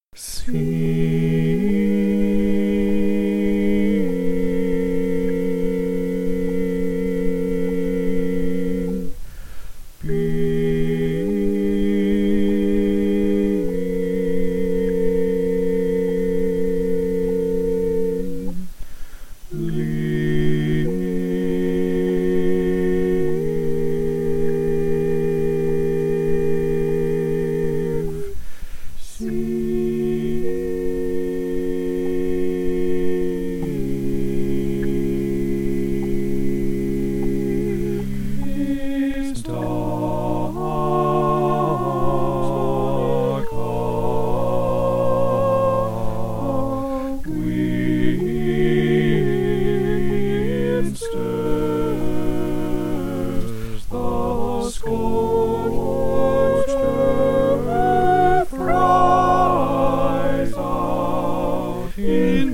Sing, His dark wind stirs the scorched earth, cries out in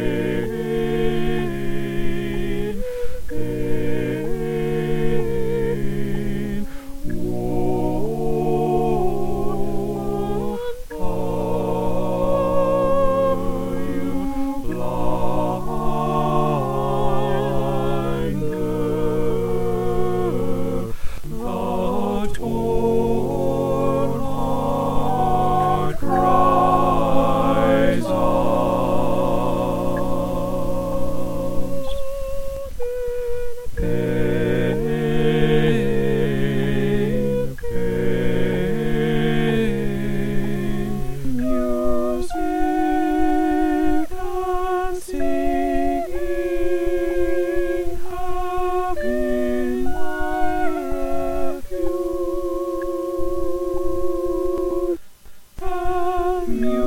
vain, pain, woe, are you blind girl? The torn heart cries out. Pain, pain, music and singing have been my refuge. And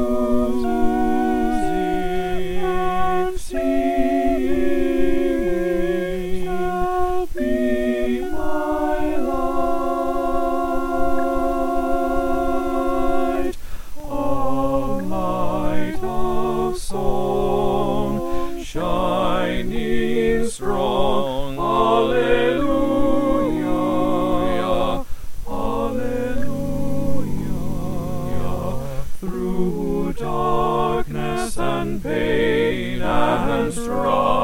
music and singing shall be my light, a light of song shining strong. Alleluia, alleluia, through darkness and pain and strife.